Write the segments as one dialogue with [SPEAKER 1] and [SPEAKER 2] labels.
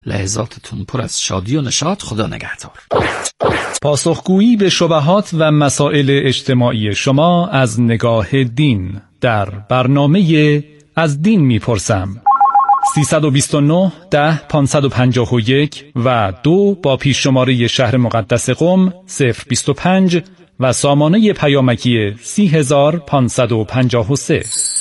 [SPEAKER 1] لحظاتتون پر از شادی و نشاط. خدا نگهدار.
[SPEAKER 2] پاسخگویی به شبهات و مسائل اجتماعی شما از نگاه دین در برنامه از دین میپرسم. 329 10 551 و 2 با پیش شماره شهر مقدس قم 025 و سامانه پیامکی 30553.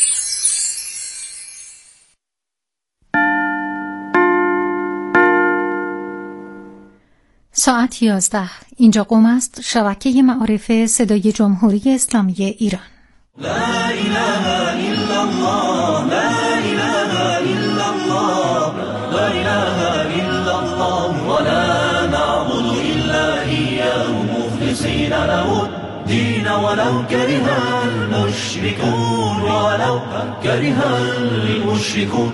[SPEAKER 3] ساعت 11. اینجا قم است، شبکه معارف صدای جمهوری اسلامی ایران.
[SPEAKER 4] لا اله الا الله، لا اله الا الله، لا اله الا الله، ولا نعبد الا اياه مخلصين له الدين ولو كره المشركون، ولو كره المشركون.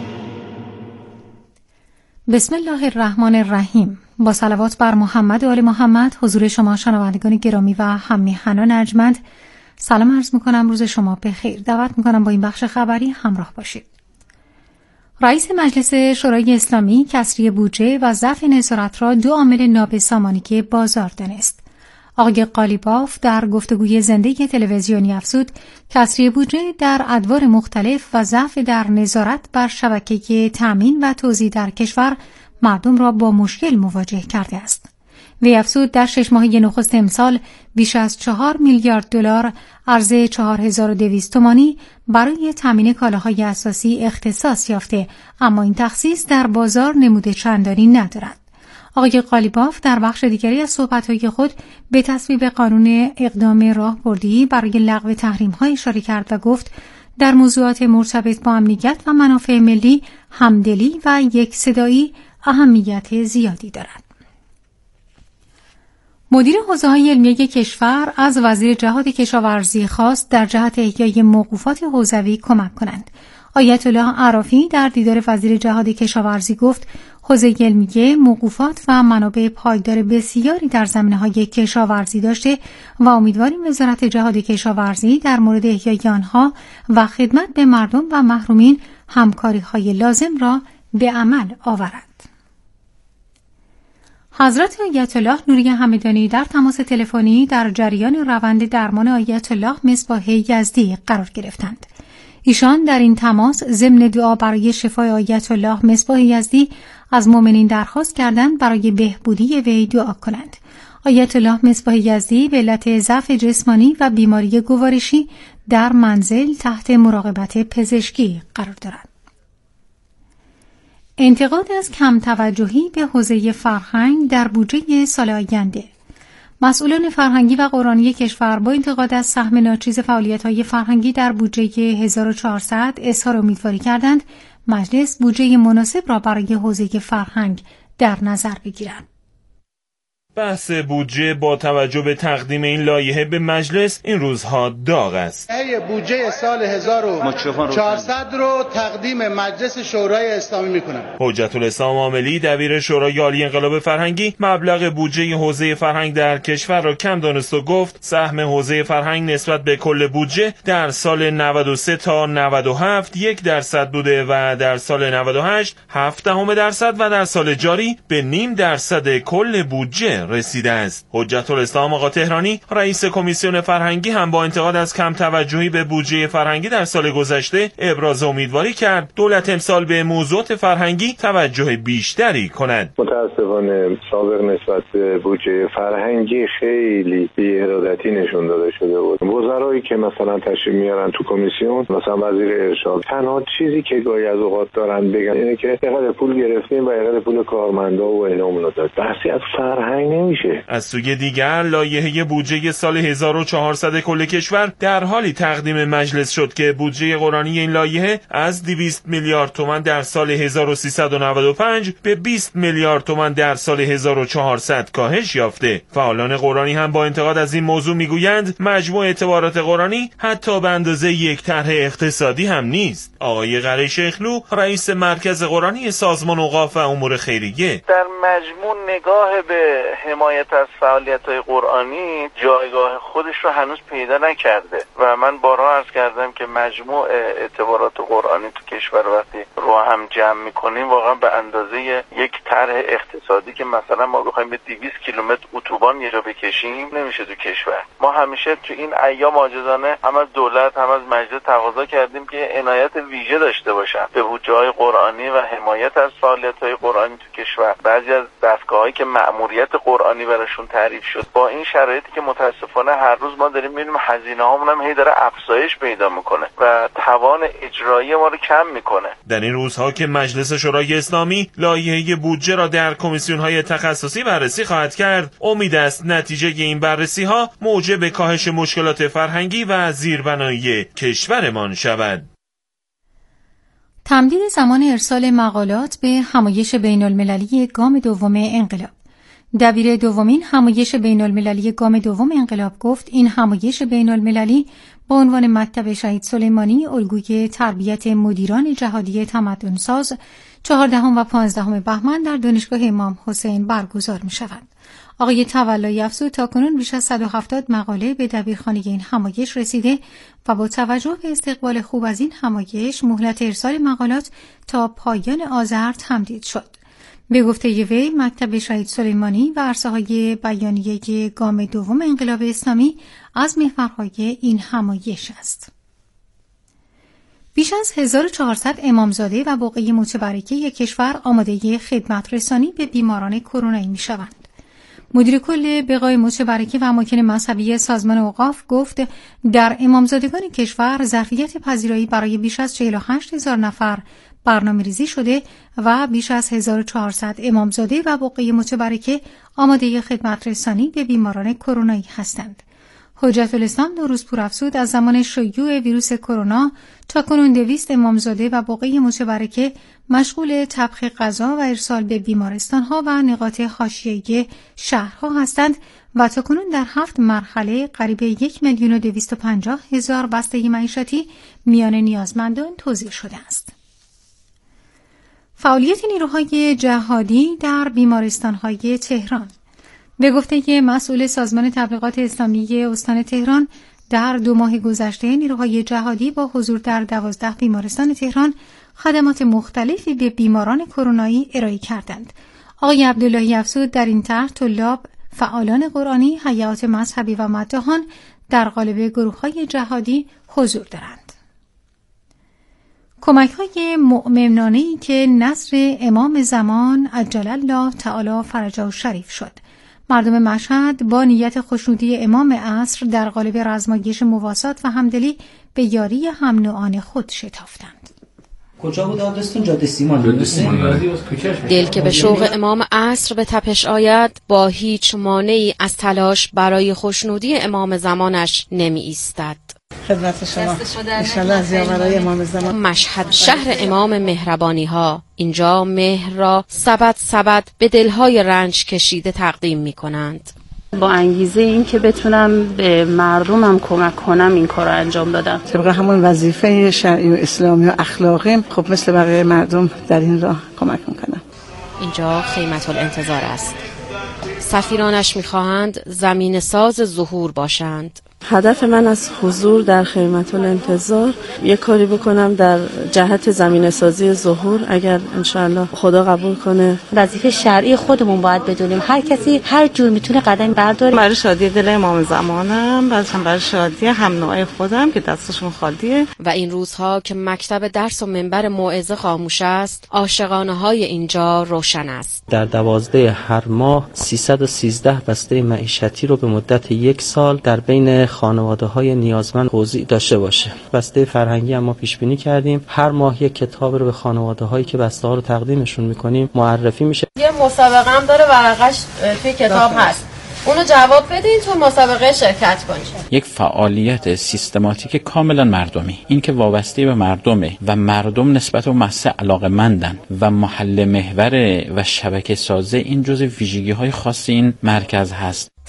[SPEAKER 3] بسم الله الرحمن الرحیم. با صلوات بر محمد و آل محمد حضور شما شنوندگان گرامی و هم میهنان ارجمند سلام عرض میکنم. روز شما بخیر. دعوت میکنم با این بخش خبری همراه باشید. رئیس مجلس شورای اسلامی کسری بودجه و ضعف نظارت را 2 عامل نابسامانی بازار دانست. آقای قالیباف در گفتگوی زنده تلویزیونی افزود کسری بودجه در ادوار مختلف و ضعف در نظارت بر شبکه تامین و توزیع در کشور مردم را با مشکل مواجه کرده است. وی افزود در 6 ماهه نخست امسال بیش از 4 میلیارد دلار عرضه 4200 تومانی برای تامین کالاهای اساسی اختصاص یافته، اما این تخصیص در بازار نمود چندانی ندارد. آقای قالیباف در بخش دیگری از صحبت‌های خود به تصویب قانون اقدام راهبردی برای لغو تحریم‌ها اشاره کرد و گفت در موضوعات مرتبط با امنیت و منافع ملی همدلی و یکصدایی اهمیت زیادی دارد. مدیر حوزه‌های علمی کشور از وزیر جهاد کشاورزی خواست در جهت احیای موقوفات حوزوی کمک کنند. آیت الله عرافی در دیدار وزیر جهاد کشاورزی گفت حوزه علمی موقوفات و منابع پایدار بسیاری در زمینه‌های کشاورزی داشته و امیدواریم وزارت جهاد کشاورزی در مورد احیای آنها و خدمت به مردم و محرومین همکاری‌های لازم را به عمل آورد. حضرت آیت الله نوری همدانی در تماس تلفنی در جریان روند درمان آیت الله مصباح یزدی قرار گرفتند. ایشان در این تماس ضمن دعا برای شفای آیت الله مصباح یزدی از مؤمنین درخواست کردند برای بهبودی وی دعا کنند. آیت الله مصباح یزدی به علت ضعف جسمانی و بیماری گوارشی در منزل تحت مراقبت پزشکی قرار دارد. انتقاد از کم توجهی به حوزه فرهنگ در بودجه سال آینده. مسئولان فرهنگی و قرآنی کشور با انتقاد از سهم ناچیز فعالیت‌های فرهنگی در بودجه 1400 اظهار امیدواری کردند مجلس بودجه مناسب را برای حوزه فرهنگ در نظر بگیرد.
[SPEAKER 5] بحث بودجه با توجه به تقدیم این لایحه به مجلس این روزها داغ است.
[SPEAKER 6] بودجه سال 1400 رو تقدیم مجلس شورای اسلامی میکنم.
[SPEAKER 5] حجت الاسلام عاملی دبیر شورای عالی انقلاب فرهنگی مبلغ بودجه حوزه فرهنگ در کشور را کم دانست و گفت سهم حوزه فرهنگ نسبت به کل بودجه در سال 93 تا 97 1% بوده و در سال 98 0.7% و در سال جاری به 0.5% کل بودجه رسیده است. حجت الاسلام آقا تهرانی رئیس کمیسیون فرهنگی هم با انتقاد از کم توجهی به بودجه فرهنگی در سال گذشته ابراز امیدواری کرد دولت امسال به موضوعات فرهنگی توجه بیشتری کند.
[SPEAKER 7] متاسفانه سابق نسبت به بودجه فرهنگی خیلی بی‌ارادتی نشون داده شده بود. وزرایی که مثلا تشریف میارن تو کمیسیون، مثلا وزیر ارشاد، تنها چیزی که گاهی از اوقات دارن بگن اینه که چقدر پول گرفتیم و چقدر پول کارمندا و اینامون داد. بحثی از فرهنگ نمیشه.
[SPEAKER 5] از سوی دیگر لایحه بودجه سال 1400 کل کشور در حالی تقدیم مجلس شد که بودجه قرآنی این لایحه از 200 میلیارد تومان در سال 1395 به 20 میلیارد تومان در سال 1400 کاهش یافته. فعالان قرآنی هم با انتقاد از این موضوع میگویند مجموع اعتبارات قرآنی حتی به اندازه یک طرح اقتصادی هم نیست. آقای قره شیخلو رئیس مرکز قرآنی سازمان اوقاف و امور خیریه
[SPEAKER 8] در مجموع نگاه به حمایت از فعالیت‌های قرآنی جایگاه خودش رو هنوز پیدا نکرده و من بارها عرض کردم که مجموع اعتبارات قرآنی تو کشور وقتی رو هم جمع می‌کنیم واقعا به اندازه یک طرح اقتصادی که مثلا ما بخوایم به 200 کیلومتر اتوبان یه جا بکشیم نمیشه تو کشور. ما همیشه تو این ایام عاجزانه هم از دولت هم از مجلس تقاضا کردیم که عنایت ویژه داشته باشن به بودجه‌های قرآنی و حمایت از فعالیت‌های قرآنی تو کشور. بعضی از دستگاه‌هایی که مأموریت قرآنی براشون تعریف شد با این شرایطی که متاسفانه هر روز ما داریم می‌بینیم هزینه‌هامون هم هی داره افزایش پیدا می‌کنه و توان اجرایی ما رو کم می‌کنه.
[SPEAKER 5] در این روزها که مجلس شورای اسلامی لایحه بودجه را در کمیسیون‌های تخصصی بررسی خواهد کرد، امید است نتیجه این بررسی‌ها موجب کاهش مشکلات فرهنگی و زیربنایی کشورمان شود.
[SPEAKER 3] تمدید زمان ارسال مقالات به همایش بین‌المللی گام دوم انقلاب. دبیر دومین همایش بین‌المللی گام دوم انقلاب گفت این همایش بین‌المللی با عنوان مکتب شهید سلیمانی الگوی تربیت مدیران جهادی تمدن‌ساز 14 و 15 بهمن در دانشگاه امام حسین برگزار می‌شود. آقای تولایی افزود تاکنون بیش از 170 مقاله به دبیرخانه این همایش رسیده و با توجه به استقبال خوب از این همایش مهلت ارسال مقالات تا پایان آذر تمدید شد. به گفته وی مکتب شهید سلیمانی و عرصه‌های بیانیه گام دوم انقلاب اسلامی از محورهای این همایش است. بیش از 1400 امامزاده و بقیه متبرکه کشور آماده خدمت رسانی به بیماران کرونایی می‌شوند. مدیر کل بقای متبرکه و اماکن مذهبی سازمان اوقاف گفت در امامزادگان کشور ظرفیت پذیرایی برای بیش از 48,000 نفر برنامه‌ریزی شده و بیش از 1400 امامزاده و بقیه متبرکه آماده خدمت رسانی به بیماران کرونایی هستند. حجت الاسلام نوروزپور افزود از زمان شیوع ویروس کرونا تاکنون 200 امامزاده و بقیه متبرکه مشغول طبخ غذا و ارسال به بیمارستان‌ها و نقاط حاشیه‌ای شهرها هستند و تاکنون در 7 مرحله قریب 1,250,000 بسته معیشتی میان نیازمندان توزیع شده است. فعالیت نیروهای جهادی در بیمارستان‌های تهران. به گفته مسئول سازمان تبلیغات اسلامی استان تهران در 2 ماه گذشته نیروهای جهادی با حضور در 12 بیمارستان تهران خدمات مختلفی به بیماران کرونایی ارائه کردند. آقای عبداللهی افزود در این طرح طلاب، فعالان قرآنی، هیئات مذهبی و مداحان در قالب گروه‌های جهادی حضور دارند. کمک‌های مؤمنانه‌ای که نصر امام زمان عجل الله تعالی فرجه شریف شد. مردم مشهد با نیت خوشنودی امام عصر در قالب رزمایش مواسات و همدلی به یاری هم نوعان خود شتافتند.
[SPEAKER 9] کجا بود آدرستون؟ جاده سیمان.
[SPEAKER 10] دل که به شوق امام عصر به تپش آید با هیچ مانعی از تلاش برای خوشنودی امام زمانش نمی ایستد.
[SPEAKER 11] خدمت شما انشالله از یاورای امام زمان.
[SPEAKER 10] مشهد شهر امام مهربانی ها، اینجا مهر را سبد به دلهای رنج کشیده تقدیم می کنند.
[SPEAKER 12] با انگیزه این که بتونم به مردمم کمک کنم این کار رو انجام دادم.
[SPEAKER 11] طبق همون وظیفه شرعی و اسلامی و اخلاقی خب مثل بقیه مردم در این راه کمک میکنم.
[SPEAKER 10] اینجا خیمت الانتظار است. سفیرانش میخواهند زمین ساز ظهور باشند.
[SPEAKER 12] هدف من از حضور در خیمت الانتظار یک کاری بکنم در جهت زمینه سازی ظهور، اگر انشاءالله خدا قبول کنه.
[SPEAKER 13] وظیفه شرعی خودمون باید بدونیم. هر کسی هر جور میتونه قدم برداره.
[SPEAKER 14] برای شادی دل امام زمانم، بعدم برای شادی هم نوعی خودم که دستشون خالیه.
[SPEAKER 10] و این روزها که مکتب درس و منبر موعظه خاموش است، عاشقانه های اینجا روشن است.
[SPEAKER 15] در 12 هر ماه 313 بسته معیشتی رو به مدت 1 سال در بین خانواده‌های نیازمند توزیع داشته باشه. بسته فرهنگی هم ما پیش بینی کردیم هر ماه یک کتاب رو به خانواده‌هایی که بسته‌ها رو تقدیمشون می‌کنیم معرفی میشه.
[SPEAKER 16] یه مسابقه هم داره، ورقش توی کتاب هست. اونو جواب بدین تو مسابقه شرکت کنید.
[SPEAKER 17] یک فعالیت سیستماتیک کاملا مردمی، این که وابسته به مردمه و مردم نسبت به مسئله علاقه‌مندن و محل محور و شبکه سازه، این جزء ویژگی‌های خاص این مرکز هست.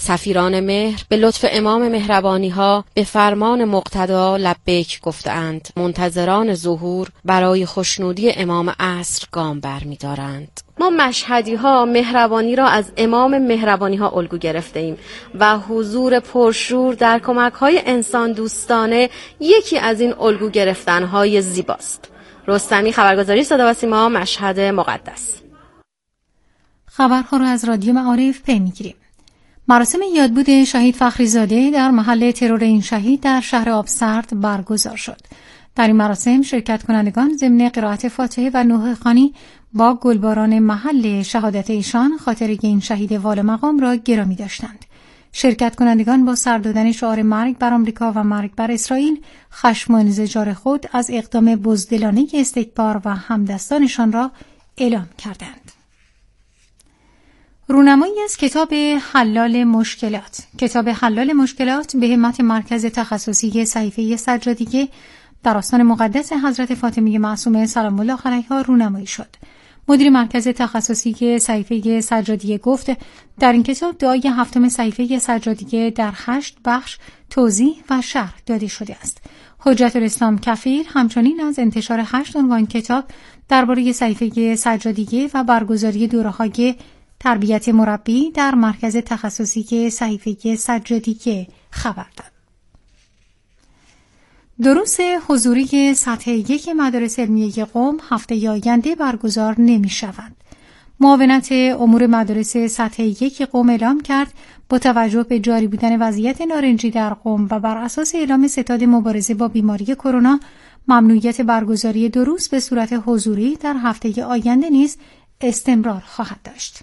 [SPEAKER 10] سفیران مهر به لطف امام مهربانی ها به فرمان مقتدا لبیک گفتند. منتظران ظهور برای خوشنودی امام عصر گام برمی‌دارند. ما مشهدی ها مهربانی را از امام مهربانی ها الگو گرفته ایم و حضور پرشور در کمک های انسان دوستانه یکی از این الگو گرفتن های زیباست. رستمی، خبرگزاری صدا و سیما، مشهد مقدس.
[SPEAKER 3] خبرها را از رادیو معارف پی می‌گیریم. مراسم یادبود شهید فخریزاده در محل ترور این شهید در شهر آبسرد برگزار شد. در این مراسم شرکت کنندگان ضمن قرائت فاتحه و نوحه خوانی با گلباران محل شهادت ایشان خاطره این شهید والا مقام را گرامی داشتند. شرکت کنندگان با سر دادن شعار مرگ بر آمریکا و مرگ بر اسرائیل خشم و انزجار خود از اقدام بزدلانه استکبار و همدستانشان را اعلام کردند. رونمایی از کتاب حلال مشکلات. کتاب حلال مشکلات به همت مرکز تخصصی صحیفه سجادیه در آستان مقدس حضرت فاطمه معصومه سلام الله علیها رونمایی شد. مدیر مرکز تخصصی صحیفه سجادیه گفت در این کتاب دعای هفتم صحیفه سجادیه در 8 بخش توضیح و شرح داده شده است. حجت الاسلام کفیل همچنین از انتشار 8 عنوان کتاب درباره صحیفه سجادیه و برگزاری دوره‌های تربیت مربی در مرکز تخصصی صحیفه سجادیه خبر داد. دروس حضوری سطح 1 مدارس علمیه قم هفته آینده برگزار نمی شوند. معاونت امور مدارس سطح 1 قم اعلام کرد با توجه به جاری بودن وضعیت نارنجی در قم و بر اساس اعلام ستاد مبارزه با بیماری کرونا ممنوعیت برگزاری دروس به صورت حضوری در هفته آینده نیز استمرار خواهد داشت.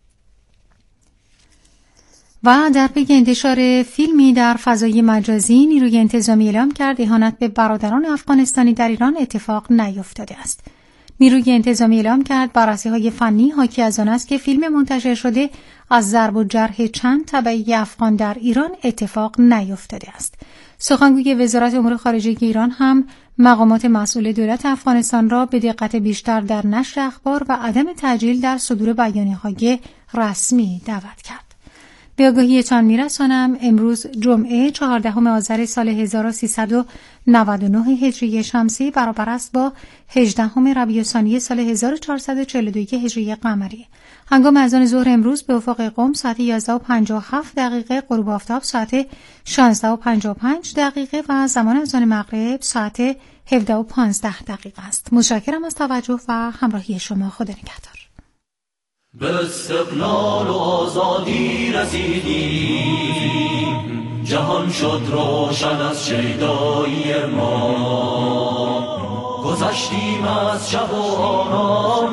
[SPEAKER 3] و در پی انتشار فیلمی در فضای مجازی نیروی انتظامی اعلام کرد اهانت به برادران افغانستانی در ایران اتفاق نیفتاده است. نیروی انتظامی اعلام کرد بررسی‌های فنی حاکی از آن است که فیلم منتشر شده از ضرب و جرح چند تبعی افغان در ایران اتفاق نیفتاده است. سخنگوی وزارت امور خارجه ایران هم مقامات مسئول دولت افغانستان را به دقت بیشتر در نشر اخبار و عدم تعجیل در صدور بیانیه‌های رسمی دعوت کرد. به آگاهیتان میرسانم امروز جمعه 14 آذر سال 1399 هجری شمسی برابر است با 18 ربیع الثانی سال 1442 هجری قمری. هنگام اذان ظهر امروز به افق قم ساعت 11:57 غروب آفتاب ساعت 16:55 و زمان اذان مغرب ساعت 17:15 است. متشکرم از توجه و همراهی شما. خدا نگهدار.
[SPEAKER 4] به استقلال و آزادی رسیدیم، جهان شد روشن از شیدایی ما. گذشتیم از شب و آرام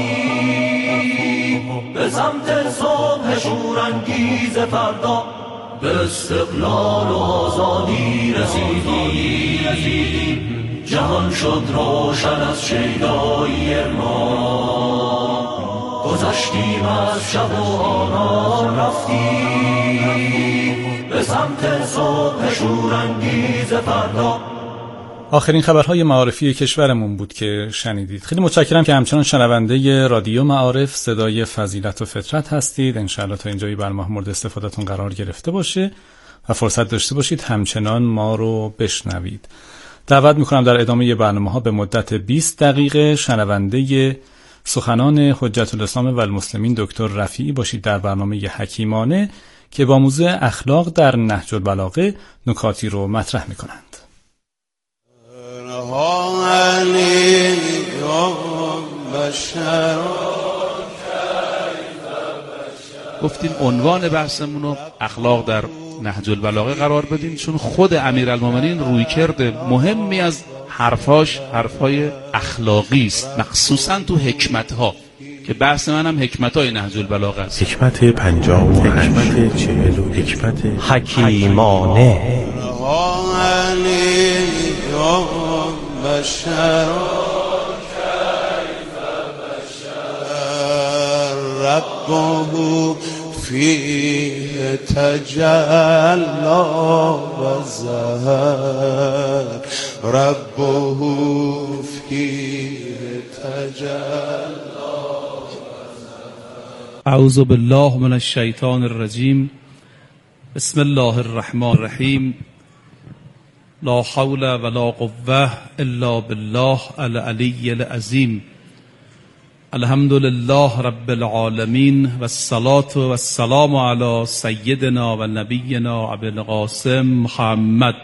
[SPEAKER 4] رفتیم به سمت صبح شورانگیز فردا. به استقلال و آزادی رسیدیم، جهان شد روشن از شیدایی ما. گذشتیم از شب و آرام رفتیم به سمت صبح شورانگیز فردا.
[SPEAKER 2] آخرین خبرهای معارفی کشورمون بود که شنیدید. خیلی متشکرم که همچنان شنونده رادیو معارف صدای فضیلت و فطرت هستید. انشاءالله تا اینجای برنامه مورد استفادهتون قرار گرفته باشه و فرصت داشته باشید همچنان ما رو بشنوید. دعوت میکنم در ادامه برنامه‌ها به مدت 20 دقیقه شنونده سخنان حجت الاسلام و المسلمین دکتر رفیعی باشید در برنامه حکیمانه که با موضوع اخلاق در نهج البلاغه نکاتی رو مطرح میکنند.
[SPEAKER 18] گفتیم عنوان بحثمون رو اخلاق در نهج البلاغه قرار بدیم چون خود امیرالمومنین رویکرد مهمی از حرفای اخلاقی است، مخصوصا تو حکمت‌ها که بحث من هم حکمت‌های نهج البلاغه است.
[SPEAKER 19] حکمت 50 حکمت 40 حکمت حکیمانه.
[SPEAKER 20] ربه فيه تجلى وزهر ربه فيه تجلى.
[SPEAKER 18] اعوذ بالله من الشیطان الرجیم. بسم الله الرحمن الرحیم. لا حول ولا قوة الا بالله العلی العظیم. الحمد لله رب العالمین و الصلاة و السلام علی سیدنا و نبینا ابی القاسم محمد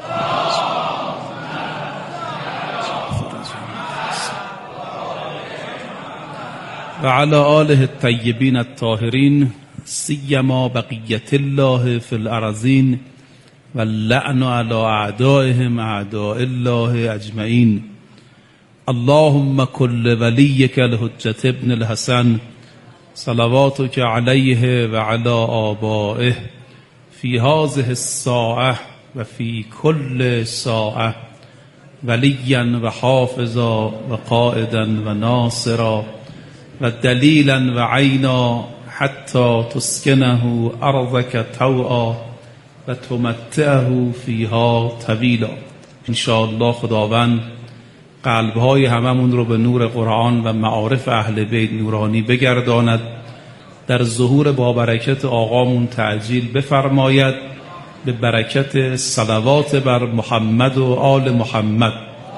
[SPEAKER 18] و علی آله الطیبین الطاهرین سیما بقیت الله فی الارضین و اللعن علی اعدائهم اعداء الله اجمعین. اللهم كل وليك الحجة ابن الحسن صلواتك عليه وعلى آبائه في هذه الساعة وفي كل ساعة وليا وحافظا وقائدا وناصرا ودليلا وعينا حتى تسكنه أرضك طوعا وتمتعه فيها طويلا. ان شاء الله خداوند قلب‌های هممون رو به نور قرآن و معارف اهل بیت نورانی بگرداند، در ظهور با برکت آقامون تعجیل بفرماید، به برکت صلوات بر محمد و آل محمد.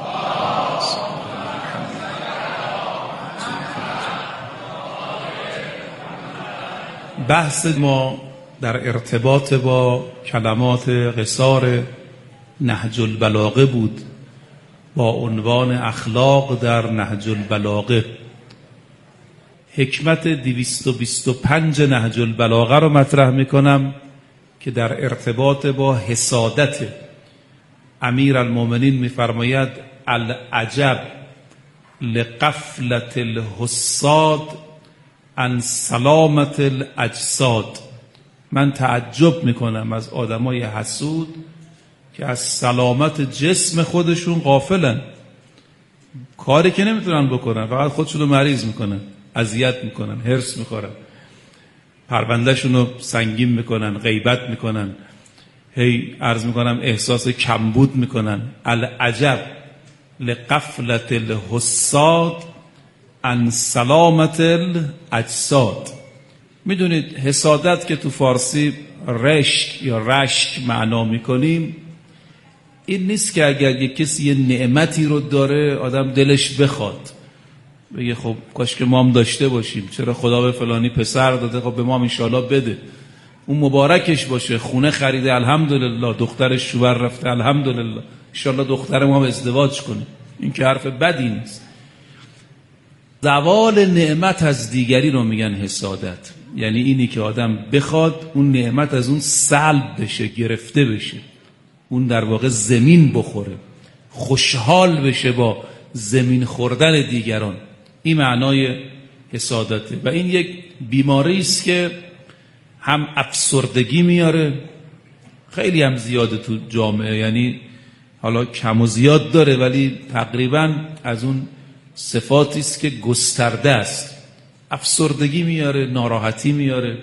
[SPEAKER 18] بحث ما در ارتباط با کلمات قصار نهج البلاغه بود با عنوان اخلاق در نهج البلاغه. حکمت 225 نهج البلاغه رو مطرح میکنم که در ارتباط با حسادت امیر المؤمنین میفرماید العجب لغفلت الحساد عن سلامت الاجساد. من تعجب میکنم از آدمای حسود که از سلامت جسم خودشون غافلن، کاری که نمیتونن بکنن، فقط خودشون رو مریض میکنن، اذیت میکنن، هرس میخورن، پروندهشون رو سنگین میکنن، غیبت میکنن، هی عرض میکنم احساس کمبود میکنن. العجب لغفلت الحساد عن سلامت الاجساد. میدونید حسادت که تو فارسی رشک یا رشک معنا میکنیم، این نیست که اگر یک کسی یه نعمتی رو داره آدم دلش بخواد بگه خب کاش که ما هم داشته باشیم، چرا خدا به فلانی پسر داده، خب به ما هم انشالله بده، اون مبارکش باشه، خونه خریده الحمدلله، دخترش شوهر رفته الحمدلله، انشالله دختر ما هم ازدواج کنه. این که حرف بدی نیست. زوال نعمت از دیگری رو میگن حسادت، یعنی اینی که آدم بخواد اون نعمت از اون سلب بشه، گرفته بشه، اون در واقع زمین بخوره، خوشحال بشه با زمین خوردن دیگران. این معنای حسادته و این یک بیماری است که هم افسردگی میاره، خیلی هم زیاده تو جامعه، یعنی حالا کم و زیاد داره ولی تقریبا از اون صفاتی است که گسترده است. افسردگی میاره، ناراحتی میاره،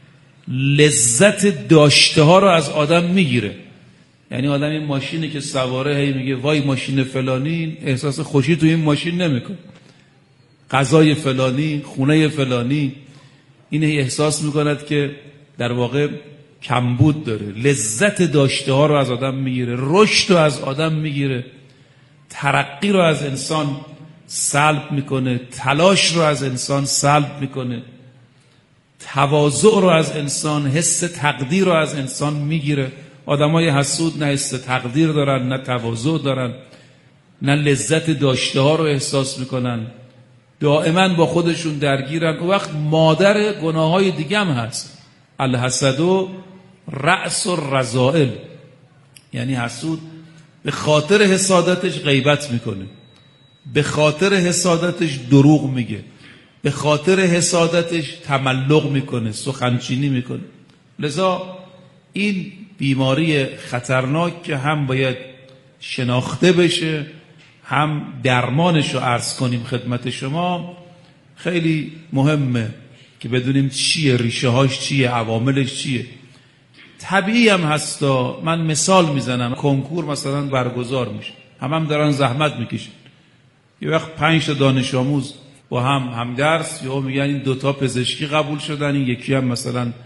[SPEAKER 18] لذت داشته ها رو از آدم میگیره. یعنی آدم این ماشینی که سواره هی میگه وای ماشین فلانی، احساس خوشی تو این ماشین نمیکنه. غذای فلانی، خونه فلانی، این احساس میکند که در واقع کمبود داره. لذت داشته ها رو از آدم میگیره، رشد رو از آدم میگیره، ترقی رو از انسان سلب میکنه، تلاش رو از انسان سلب میکنه، تواضع رو از انسان، حس تقدیر رو از انسان میگیره. آدمای حسود نه حس تقدیر دارن، نه تواضع دارن، نه لذت داشته ها رو احساس میکنن، دائما با خودشون درگیرن. اون وقت مادر گناه های دیگه هم هست. الحسد و رأس الرذائل، یعنی حسود به خاطر حسادتش غیبت میکنه، به خاطر حسادتش دروغ میگه، به خاطر حسادتش تملق میکنه، سخنچینی میکنه. لذا این بیماری خطرناک که هم باید شناخته بشه، هم درمانش رو عرض کنیم خدمت شما، خیلی مهمه که بدونیم چیه، ریشه هاش چیه، عواملش چیه. طبیعی هم هستا. من مثال میزنم، کنکور مثلا برگزار میشه، هم دارن زحمت میکشن، یه وقت 5 تا دانش آموز با هم درس، یا میگن این 2 تا پزشکی قبول شدن، این یکی هم مثلا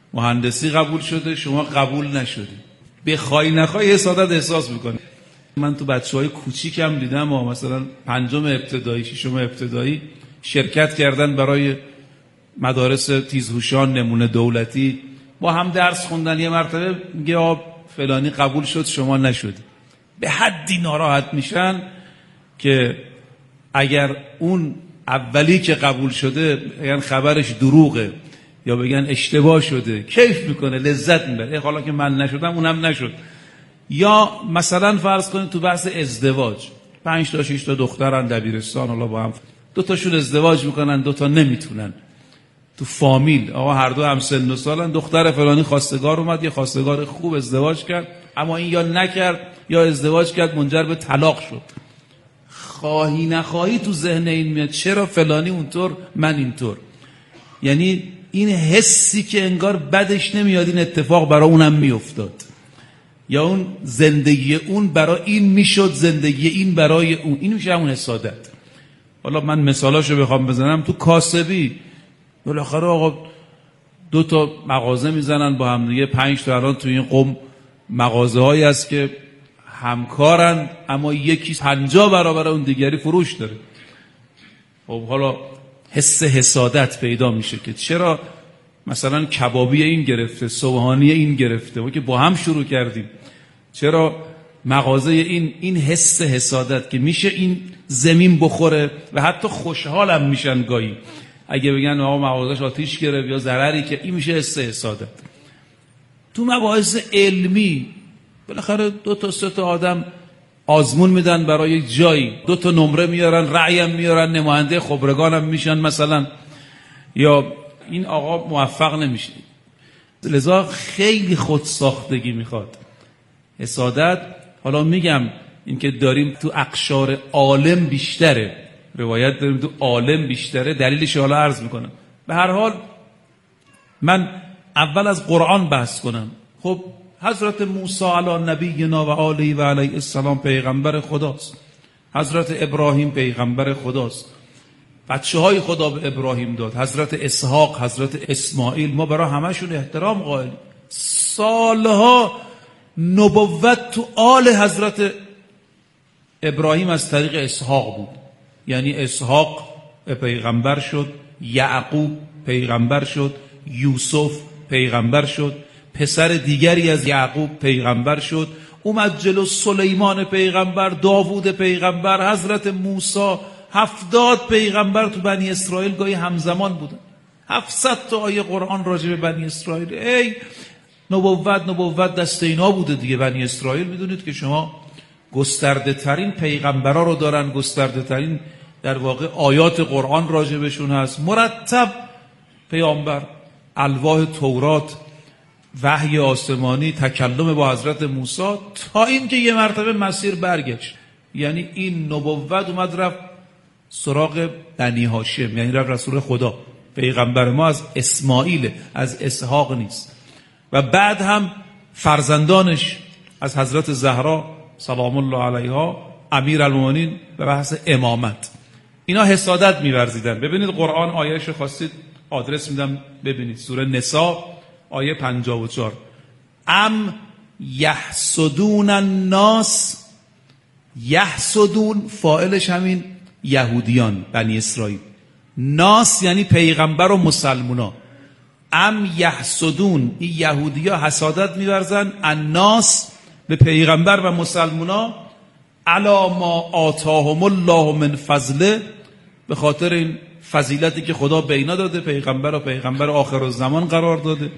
[SPEAKER 18] مهندسی قبول شده، شما قبول نشدی. بخوای نخوای حسادت احساس میکنی. من تو بچهای کوچیکم دیدم مثلا 5م ابتدایی 6م ابتدایی شرکت کردن برای مدارس تیزهوشان نمونه دولتی، با هم درس خوندن. یه مرتبه میگه فلانی قبول شد شما نشدی. به حدی ناراحت میشن که اگر اون اولی که قبول شده بگن خبرش دروغه یا بگن اشتباه شده، کیف میکنه، لذت میبره. حالا که من نشدم اونم نشد. یا مثلا فرض کنید تو بحث ازدواج 5 تا 6 تا دخترن دبیرستان، حالا با هم 2 تاشون ازدواج میکنن 2 تا نمیتونن. تو فامیل آقا هر دو هم سن و سالن، دختر فلانی خواستگار اومد، یه خواستگار خوب ازدواج کرد، اما این یا نکرد یا ازدواج کرد منجر به طلاق شد. خواهی نخواهی تو ذهن این میاد چرا فلانی اونطور من اینطور. یعنی این حسی که انگار بدش نمیاد این اتفاق برای اونم میافتاد، یا اون زندگی اون برای این میشد زندگی این برای اون، این میشه همون حسادت. حالا من مثالاشو بخوام بزنم، تو کاسبی بالاخره آقا 2 تا مغازه میزنن با هم دیگه، 5 تا الان تو این قم مغازه هایی هست که همکارن اما یکی 50 برابر اون دیگری فروش داره. خب حالا حس حسادت پیدا میشه که چرا مثلا کبابی این گرفته، سبحانی این گرفته، ما که با هم شروع کردیم، چرا مغازه این حس حسادت که میشه این زمین بخوره و حتی خوشحالم میشن گاهی اگه بگن آقا مغازه‌اش آتیش گرفت یا ضرری که، این میشه حس حسادت. تو مباحث علمی بالاخره 2 تا 3 تا آدم آزمون میدن برای یک جایی، 2 تا نمره میارن، رأی هم میارن، نماینده خبرگان هم میشن مثلا، یا این آقا موفق نمیشه. لذا خیلی خودساختگی میخواد حسادت. حالا میگم این که داریم تو اقشار عالم بیشتره، روایت داریم تو عالم بیشتره، دلیلش حالا عرض میکنم. به هر حال من اول از قرآن بحث کنم. خب حضرت موسی علی نبینا و آله و علیه السلام پیغمبر خداست، حضرت ابراهیم پیغمبر خداست، بچه های خدا به ابراهیم داد، حضرت اسحاق، حضرت اسماعیل، ما برای همشون احترام قائلیم. سالها نبوت تو آل حضرت ابراهیم از طریق اسحاق بود، یعنی اسحاق پیغمبر شد، یعقوب پیغمبر شد، یوسف پیغمبر شد، پسر دیگری از یعقوب پیغمبر شد، اومد جلو سلیمان پیغمبر، داوود پیغمبر، حضرت موسی، 70 پیغمبر تو بنی اسرائیل گاهی همزمان بودن. 700 تا آیه قرآن راجع به بنی اسرائیل. ای نبوت دست اینا بوده دیگه. بنی اسرائیل میدونید که شما گسترده ترین پیغمبرا رو دارن، گسترده ترین در واقع آیات قرآن راجع بهشون هست، مرتب پیامبر، الواح تورات، وحی آسمانی، تکلم با حضرت موسی، تا این که یه مرتبه مسیر برگشت. یعنی این نبوت اومد رفت سراغ بنی هاشم، یعنی رفت رسول خدا. پیغمبر ما از اسماعیل، از اسحاق نیست. و بعد هم فرزندانش از حضرت زهرا سلام الله علیها، امیرالمومنین به بحث امامت، اینا حسادت می‌ورزیدن. ببینید قرآن آیه‌اش خواستید آدرس میدم ببینید، سوره نساء آیه 54. ام یحسدون الناس، یحسدون فاعلش همین یهودیان بنی اسرائیل، ناس یعنی پیغمبر و مسلمونا. ام یحسدون، این یهودیا حسادت می‌ورزن، الناس به پیغمبر و مسلمونا، علی ما آتاهم الله من فضله، به خاطر این فضیلتی که خدا به اینا داده، پیغمبر و پیغمبر آخر الزمان قرار داده.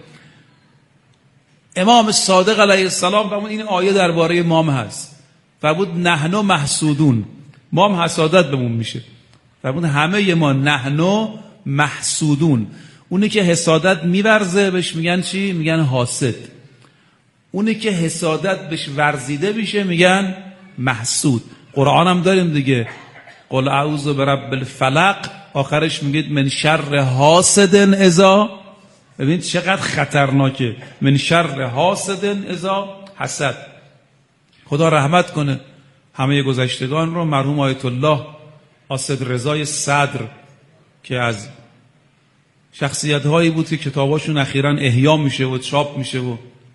[SPEAKER 18] امام صادق علیه السلام فرمود، این آیه درباره امام هست، فرمود نحنو محسودون، ما هم حسادت بهمون میشه. فرمود همه ما نحنو محسودون. اونی که حسادت میورزه بهش میگن چی؟ میگن حاسد. اونی که حسادت بهش ورزیده میشه میگن محسود. قرآن هم داریم دیگه، قل اعوذ برب الفلق، آخرش میگید من شر حاسد اذا، ببینید چقدر خطرناکه، من شر حاسد اذا حسد. خدا رحمت کنه همه گذشتگان رو، مرحوم آیت الله اسد رضای صدر که از شخصیت هایی بود که کتاباشون اخیراً احیا میشه و چاپ میشه و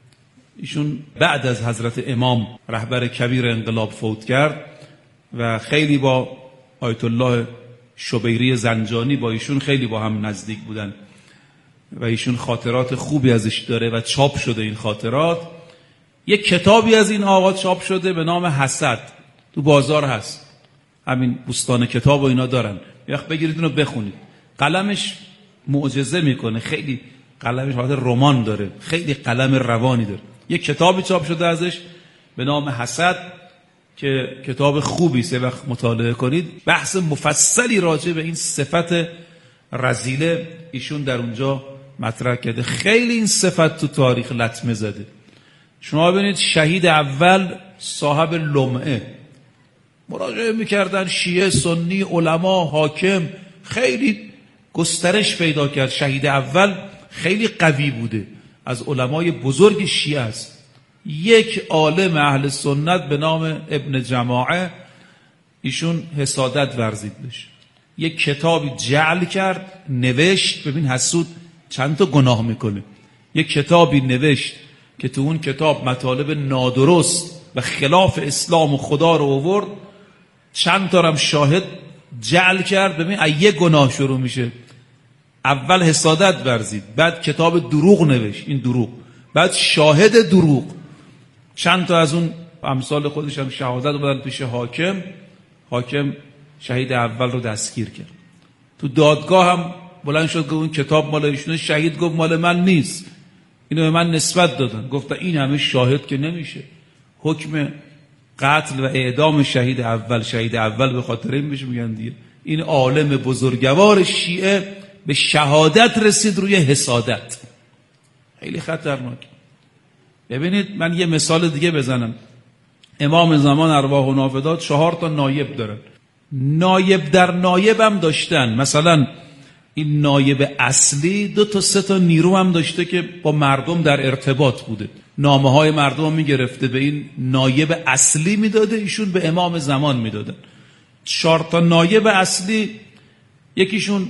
[SPEAKER 18] ایشون بعد از حضرت امام رهبر کبیر انقلاب فوت کرد و خیلی با آیت الله شبیری زنجانی با ایشون خیلی با هم نزدیک بودن و ایشون خاطرات خوبی ازش داره و چاپ شده این خاطرات. یک کتابی از این آقا چاپ شده به نام حسد، تو بازار هست، همین بوستان کتاب و اینا دارن، وقت بگیرید اونو بخونید. قلمش معجزه میکنه، خیلی قلمش حالت رمان داره، خیلی قلم روانی داره. یک کتابی چاپ شده ازش به نام حسد که کتاب خوبی است، وقت مطالعه کنید. بحث مفصلی راجع به این صفت رذیله ایشون در اونجا مطرح کرده. خیلی این صفت تو تاریخ لطمه زده. شما ببینید شهید اول صاحب لمعه، مراجعه میکردن شیعه، سنی، علما، حاکم، خیلی گسترش پیدا کرد. شهید اول خیلی قوی بوده، از علمای بزرگ شیعه است. یک عالم اهل سنت به نام ابن جماعه ایشون حسادت ورزید بشه، یک کتابی جعل کرد نوشت. ببین حسود چند تا گناه میکنه. یک کتابی نوشت که تو اون کتاب مطالب نادرست و خلاف اسلام و خدا رو آورد، چند تا هم شاهد جعل کرد. ببین از یک گناه شروع میشه. اول حسادت ورزید، بعد کتاب دروغ نوشت، این دروغ، بعد شاهد دروغ. چند تا از اون امثال خودش هم شهادت بودن پیش حاکم. حاکم شهید اول رو دستگیر کرد. تو دادگاه هم بلند شد که اون کتاب مال ایشونه. شهید گفت مال من نیست، اینو به من نسبت دادن. گفتن این همه شاهد که نمیشه. حکم قتل و اعدام شهید اول به خاطر این بهش میگن دیگه. این عالم بزرگوار شیعه به شهادت رسید روی حسادت. خیلی خطرناک. ببینید من یه مثال دیگه بزنم. امام زمان ارواح و نافذات 4 تا نایب دارن. نایب در نایب هم داشتن. مثلا این نایب اصلی 2 تا 3 تا نیرو هم داشته که با مردم در ارتباط بوده. نامه های مردم میگرفته، به این نایب اصلی میداده، ایشون به امام زمان میدادن. 4 تا نایب اصلی، یکیشون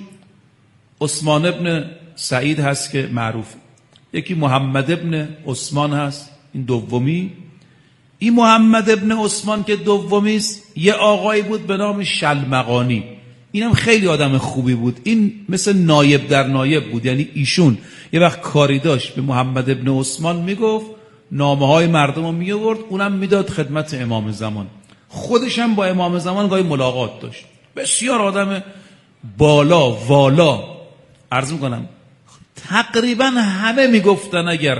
[SPEAKER 18] عثمان ابن سعید هست که معروف، یکی محمد ابن عثمان هست، این دومی. این محمد ابن عثمان که دومی است، یه آقایی بود به نام شلمغانی. اینم خیلی آدم خوبی بود. این مثل نایب در نایب بود، یعنی ایشون یه وقت کاری داشت به محمد ابن عثمان میگفت، نامه های مردم رو میآورد، اونم میداد خدمت امام زمان. خودش هم با امام زمان گاهی ملاقات داشت. بسیار آدم بالا والا. عرض میکنم تقریبا همه میگفتن اگر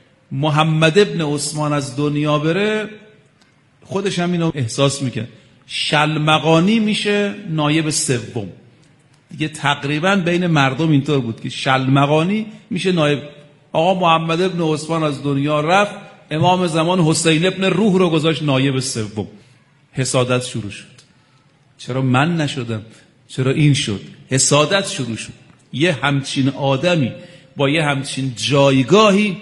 [SPEAKER 18] محمد ابن عثمان از دنیا بره، خودش هم اینو احساس میکنه، شلمغانی میشه نایب سوم. دیگه تقریبا بین مردم اینطور بود که شلمغانی میشه نایب. آقا محمد ابن عثمان از دنیا رفت، امام زمان حسین ابن روح رو گذاشت نایب سوم. حسادت شروع شد. چرا من نشدم؟ چرا این شد؟ حسادت شروع شد. یه همچین آدمی با یه همچین جایگاهی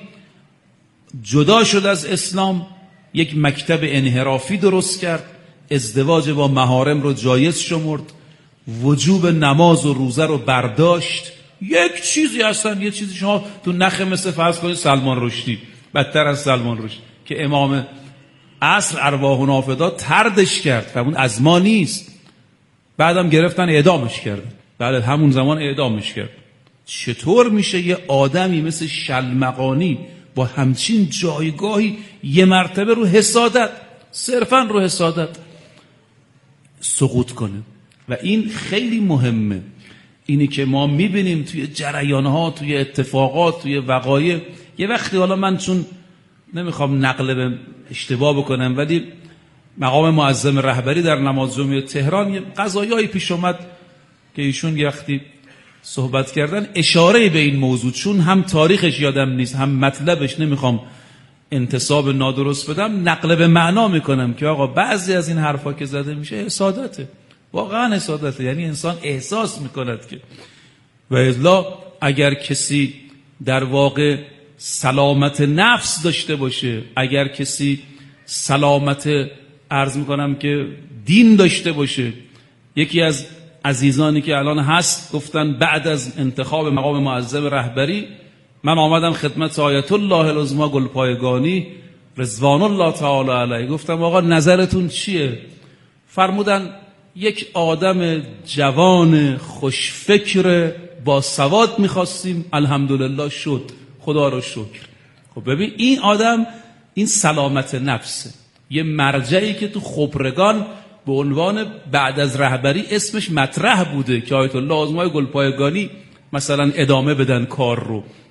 [SPEAKER 18] جدا شد از اسلام، یک مکتب انحرافی درست کرد، ازدواج با محارم رو جایز شمرد، وجوب نماز و روزه رو برداشت. یک چیزی هستن، یه چیزی شما تو نخ مثل فرض کنید سلمان رشدی، بدتر از سلمان رشدی که امام عصر ارواح و نافذات طردش کرد و اون از ما نیست. بعدم گرفتن اعدامش کردن. بعد همون زمان اعدامش کرد. چطور میشه یه آدمی مثل شلمغانی با همچین جایگاهی یه مرتبه رو حسادت، صرفا رو حسادت سقوط کنه؟ و این خیلی مهمه. اینی که ما میبینیم توی جریانها، توی اتفاقات، توی وقایع. یه وقتی، حالا من چون نمیخوام نقل به اشتباه بکنم، ولی مقام معظم رهبری در نماز جمعه تهران یه قضایایی پیش اومد که ایشون یه وقتی صحبت کردن اشاره به این موضوع، چون هم تاریخش یادم نیست هم مطلبش، نمیخوام انتساب نادرست بدم، نقل به معنا میکنم که آقا بعضی از این حرفا که زده میشه حسادته، واقعا حسادته. یعنی انسان احساس میکند که و الا اگر کسی در واقع سلامت نفس داشته باشه، اگر کسی سلامت عرض میکنم که دین داشته باشه، یکی از عزیزانی که الان هست گفتن بعد از انتخاب مقام معظم رهبری من آمدم خدمت آیت الله العظما گلپایگانی رضوان الله تعالی علیه. گفتم آقا نظرتون چیه؟ فرمودن یک آدم جوان خوشفکر با سواد میخواستیم، الحمدلله شد، خدا رو شکر. خب ببین این آدم، این سلامت نفسه. یه مرجعی که تو خبرگان به عنوان بعد از رهبری اسمش مطرح بوده که آیت الله عظمای گلپایگانی مثلا ادامه بدن کار رو.